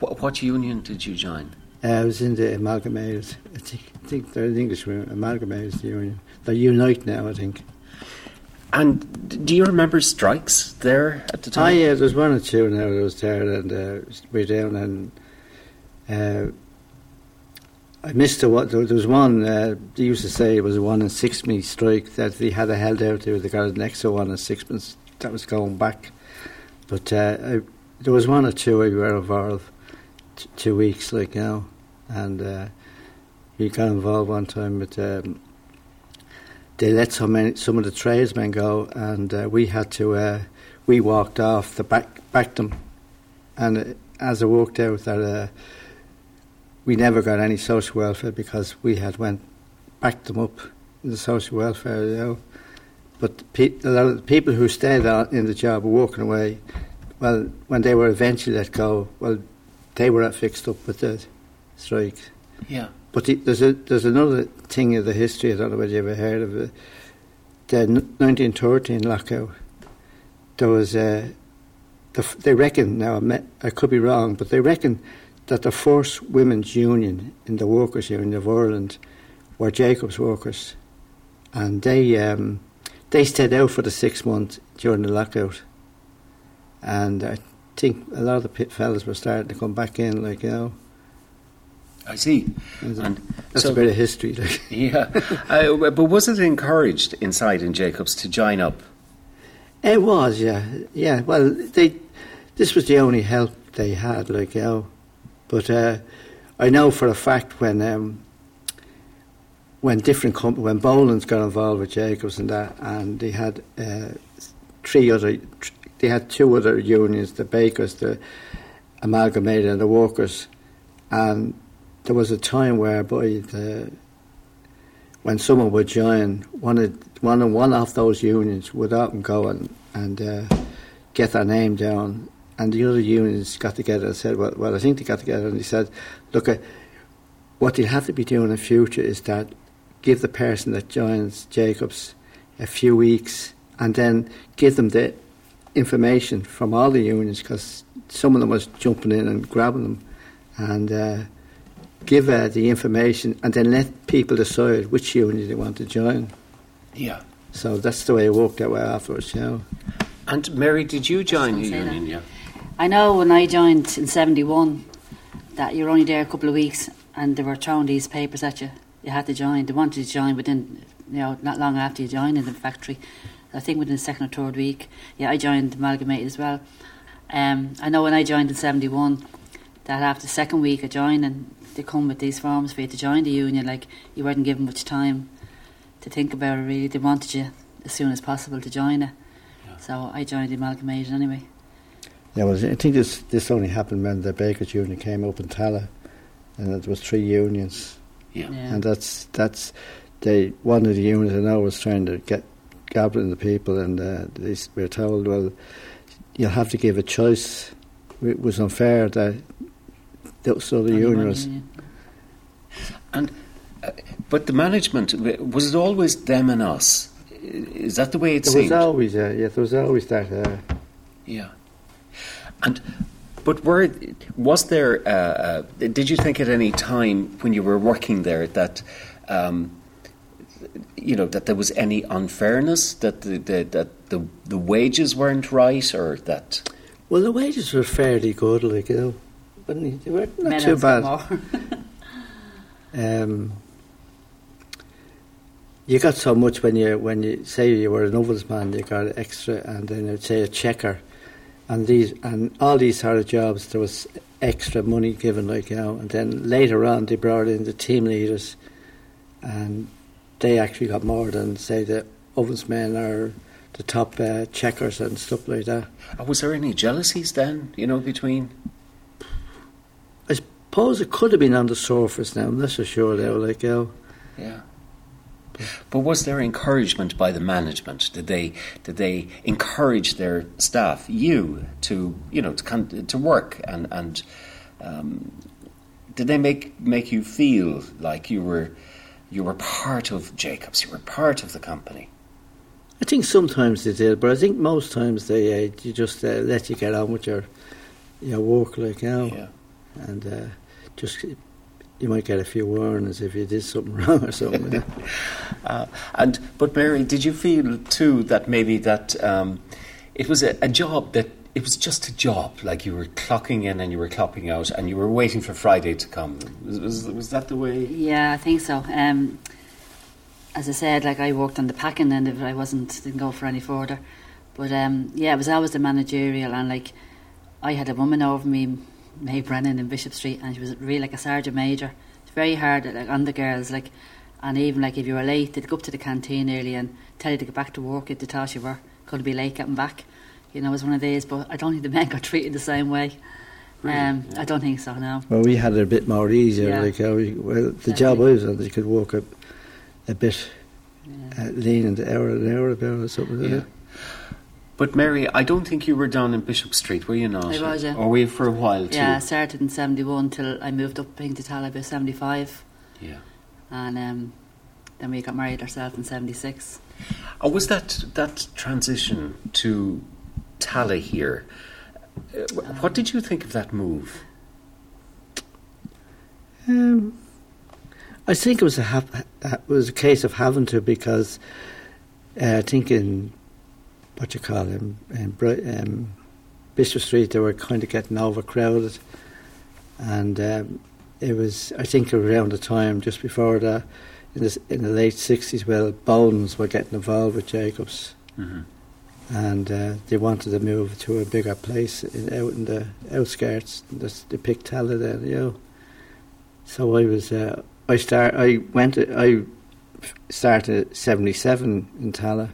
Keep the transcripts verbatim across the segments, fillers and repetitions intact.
What, what union did you join? Uh, I was in the Amalgamated. I think, I think they're in English, Amalgamated Union. They're Unite now, I think. And do you remember strikes there at the time? Ah, yeah, there was one or two now that was there, and uh, we were down, and uh, I missed the one. There was one, uh, they used to say it was a one and sixpenny strike that they had held out there. They got an extra one and sixpence that was going back. But uh, I, there was one or two we were involved, t- two weeks, like now, and uh, we got involved one time with. Um, They let so many, some of the tradesmen go, and uh, we had to. Uh, we walked off to back back them, and uh, as it worked out, that uh, we never got any social welfare because we had went backed them up in the social welfare, you know. But pe- a lot of the people who stayed on in the job were walking away. Well, when they were eventually let go, well, they were fixed up with the strike. Yeah. But the, there's a there's another thing in the history. I don't know whether you ever heard of it. The nineteen thirteen lockout. There was a. The, they reckon now I, met, I could be wrong, but they reckon that the first women's union in the workers' union of Ireland were Jacobs workers, and they um, they stayed out for the six months during the lockout, and I think a lot of the pit fellas were starting to come back in, like you know. I see. And that's so, a bit of history. Like. Yeah. Uh, but was it encouraged inside in Jacobs to join up? It was, yeah. Yeah, well, they. This was the only help they had, like, you know. But uh, I know for a fact when um, when different companies, when Boland's got involved with Jacobs and that, and they had uh, three other, they had two other unions, the bakers, the Amalgamated and the workers, and there was a time whereby the, when someone would join, one of one, one of those unions would often go and, and uh, get their name down, and the other unions got together and said, well, well I think they got together and they said, look, uh, what they have to be doing in the future is that give the person that joins Jacobs a few weeks and then give them the information from all the unions, because some of them was jumping in and grabbing them, and uh, give uh, the information and then let people decide which union they want to join. Yeah. So that's the way it worked out afterwards, you know. And Mary, did you join the union? Yeah. I know when I joined in seventy-one that you were only there a couple of weeks and they were throwing these papers at you. You had to join. They wanted you to join within, you know, not long after you joined in the factory. I think within the second or third week. Yeah, I joined Amalgamated as well. Um, I know when I joined in seventy-one that after the second week of joining, they come with these forms for you to join the union. Like, you weren't given much time to think about it, really. They wanted you as soon as possible to join it. Yeah. So I joined the Amalgamated anyway. Yeah, well, I think this this only happened when the Bakers Union came up in Tala, and there was three unions. Yeah. yeah. And that's that's they one of the unions I know was trying to get gathering the people, and uh, they were told, well, you'll have to give a choice. It was unfair that. So the union was. And, uh, but the management, was it always them and us? Is that the way it there seemed? There was always, uh, yeah, there was always that. Uh, yeah. And, but were, was there, uh, uh, did you think at any time when you were working there that, um, you know, that there was any unfairness, that the, the, that the, the wages weren't right, or that? Well, the wages were fairly good, like, you know. But they were not Men too bad. um, you got so much when you when you say you were an ovensman, you got extra, and then I'd say a checker, and these and all these sort of jobs there was extra money given, like you know. And then later on they brought in the team leaders, and they actually got more than say the ovensmen or the top uh, checkers and stuff like that. Oh, was there any jealousies then? You know, between. I suppose it could have been on the surface now, I'm not so sure though, like, you know. Yeah. But was there encouragement by the management? Did they did they encourage their staff, you, to you know to con- to work and and um, did they make make you feel like you were you were part of Jacobs, you were part of the company? I think sometimes they did, but I think most times they uh, you just uh, let you get on with your your work, like, you know. Yeah. and uh, just you might get a few warnings if you did something wrong or something. You know? uh, and but Mary, did you feel too that maybe that um, it was a, a job that it was just a job, like you were clocking in and you were clocking out, and you were waiting for Friday to come? Was was, was that the way? Yeah, I think so. Um, as I said, like I worked on the packing end of it. I wasn't didn't go for any further. But um, yeah, it was always the managerial, and like I had a woman over me, May Brennan in Bishop Street, and she was really like a sergeant major. It's very hard like on the girls, like, and even like if you were late, they'd go up to the canteen early and tell you to get back to work if they thought you were going to be late getting back. You know, it was one of these. But I don't think the men got treated the same way. Really? Um, Yeah. I don't think so. No. Well, we had it a bit more easier. Yeah. Like, uh, we, well, the Definitely. job I was on, you could walk a, a bit Yeah. uh, lean an hour an hour about or something. Like Yeah. that. But Mary, I don't think you were down in Bishop Street, were you not? I was, yeah. Or were you for a while too? Yeah, I started in seventy-one till I moved up I think, to Tala about seventy-five, Yeah. and um, then we got married ourselves in seventy-six. Oh, was that that transition to Tala here? Uh, wh- what did you think of that move? Um, I think it was a hap- it was a case of having to, because uh, I think in what you call him in Bri- um, Bishop Street they were kind of getting overcrowded, and um, it was I think around the time just before that in the, in the late sixties, well, Bowden's were getting involved with Jacobs, Mm-hmm. and uh, they wanted to move to a bigger place in, out in the outskirts. That's- They picked Tala then, you know. So I was, uh, I start, I went, I started seventy-seven in Tala,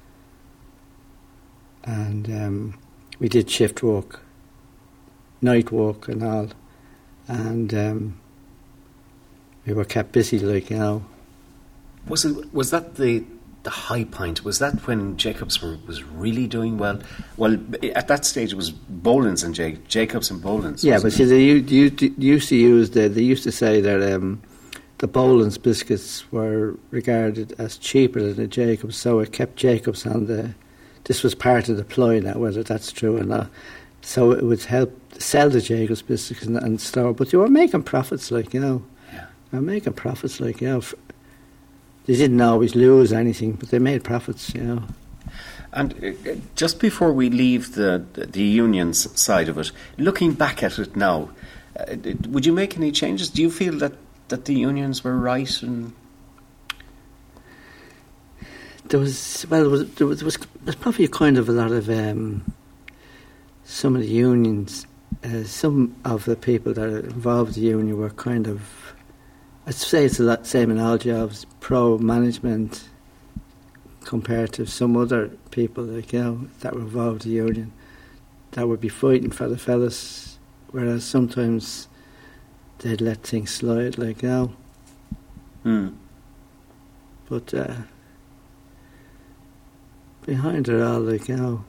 and um, we did shift work, night work and all, and um, we were kept busy, like, you know. Was it was that the the high point? Was that when Jacobs were, was really doing well? Well, at that stage it was Boland's and J- Jacobs and Boland's. Yeah, but wasn't see, it? they u- u- used to use the. They used to say that um, the Boland's biscuits were regarded as cheaper than the Jacobs, so it kept Jacobs on the. This was part of the ploy now, whether that's true or not. So it would help sell the Jacobs biscuits and, and store, but they were making profits, like, you know. Yeah. They were making profits, like, you know. F- they didn't always lose anything, but they made profits, you know. And uh, just before we leave the, the the unions side of it, looking back at it now, uh, d- would you make any changes? Do you feel that, that the unions were right? And There was well, there was there was, there was, there was probably a kind of a lot of um, some of the unions, uh, some of the people that are involved in the union were kind of, I'd say it's a lot same in all jobs, pro management compared to some other people, like, you know, that were involved in the union, that would be fighting for the fellas, whereas sometimes they'd let things slide, like, you know. Hmm. But uh, behind it all, like, you know.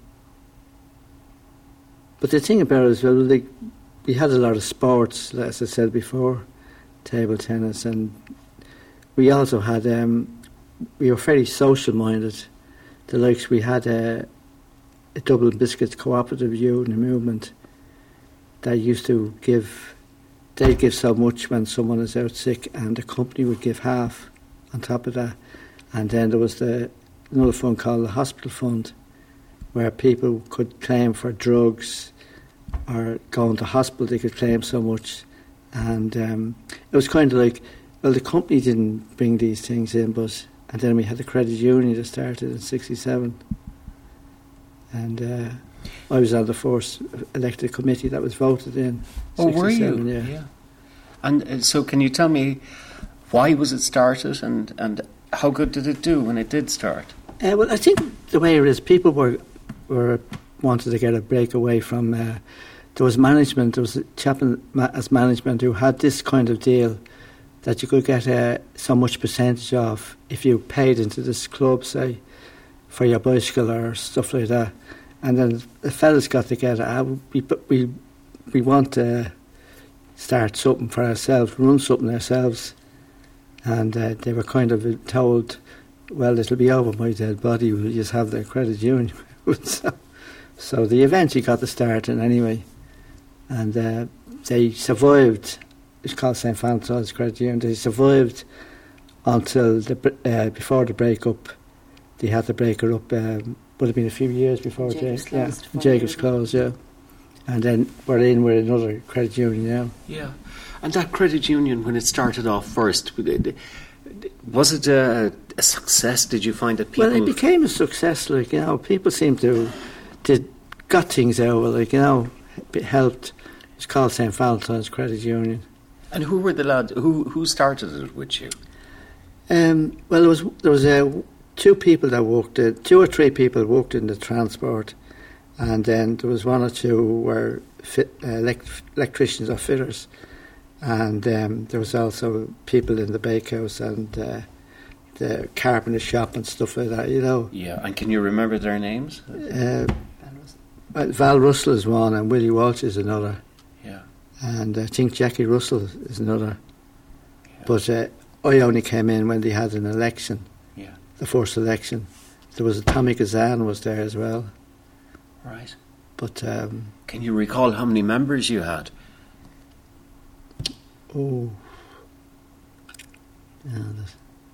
But the thing about it as well, like, we had a lot of sports, as I said before, table tennis, and we also had, um, we were very social minded. The likes, we had a, a Dublin Biscuits cooperative union movement that used to give, they'd give so much when someone is out sick, and the company would give half on top of that. And then there was the another fund called the hospital fund, where people could claim for drugs or going to hospital, they could claim so much. And um, it was kind of like, well, the company didn't bring these things in, but and then we had the credit union that started in sixty-seven, and uh, I was on the first elected committee that was voted in. Oh, were you? sixty-seven, Yeah. And uh, so, can you tell me why was it started, and and how good did it do when it did start? Uh, well, I think the way it is, people were were wanted to get a break away from. Uh, there was management. There was a chap in, ma- as management who had this kind of deal that you could get uh, so much percentage off if you paid into this club, say, for your bicycle or stuff like that. And then the fellas got together. Ah, we we we want to start something for ourselves, run something ourselves. And uh, they were kind of told, well, it'll be over my dead body, we'll just have the credit union. so, so they eventually got the start in anyway. And uh, they survived. It's called Saint Valentine's Credit Union. They survived until the, uh, before the break-up. They had to break her up. Um, would have been a few years before Jacobs Jay, closed. yeah, Jacobs closed, yeah. And then we're in with another credit union now. Yeah. And that credit union, when it started off first, was it a, a success? Did you find that people... Well, it became a success, like, you know, people seem to, did, got things out of it, like, you know, it helped. It's called Saint Valentine's Credit Union. And who were the lads, who, who started it with you? Um, well, there was, there was uh, two people that worked, uh, two or three people worked in the transport, and then there was one or two who were fit, uh, elect- electricians or fitters. And um, there was also people in the bakehouse and uh, the carpenter shop and stuff like that, you know. Yeah, and can you remember their names? Uh, well, Val Russell is one and Willie Walsh is another. Yeah. And I think Jackie Russell is another. Yeah. But uh, I only came in when they had an election, yeah. the first election. There was a Tommy Kazan was there as well. Right. But um, can you recall how many members you had? Oh, yeah, that's,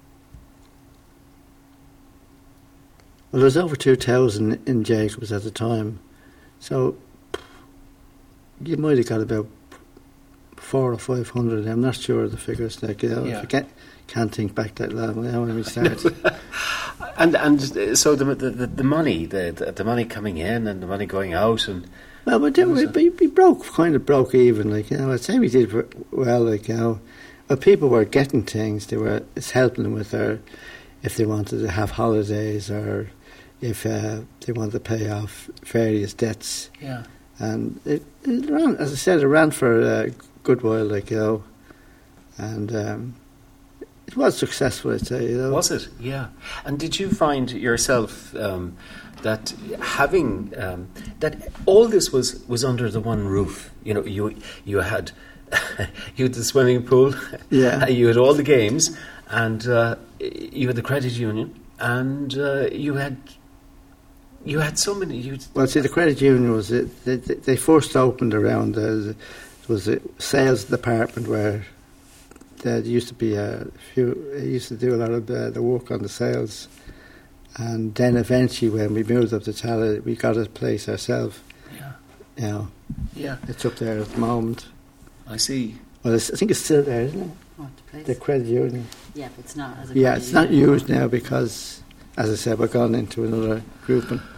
well, there was over two thousand in Jacobs at the time, so you might have got about four or five hundred. I'm not sure of the figures. Like, you know, yeah. I can't, can't think back that long now when we started. and and so the the, the money, the, the the money coming in and the money going out, and. Well, we, did, we, we, we broke, kind of broke even, like, you know, I'd say we did well, like, you know, but people were getting things, they were, it's helping them with their, if they wanted to have holidays or if uh, they wanted to pay off various debts. Yeah. And it, it ran, as I said, it ran for a good while, like, you know, and um, it was successful, I'd say, you know. Was it? Yeah. And did you find yourself... Um, that having um, that all this was, was under the one roof. You know, you you had you had the swimming pool, yeah. You had all the games, and uh, you had the credit union, and uh, you had you had so many. You well, see, the credit union was it, they, they first opened around. Uh, it was a sales department where there used to be a few. It used to do a lot of uh, the work on the sales. And then eventually, when we moved up to Tala, we got a place ourselves. Yeah. You know, yeah. It's up there at the moment. I see. Well, it's, I think it's still there, isn't it? What, the place? The credit union. Yeah, but it's not. As a yeah, it's not union. used now because, as I said, we're gone into another grouping.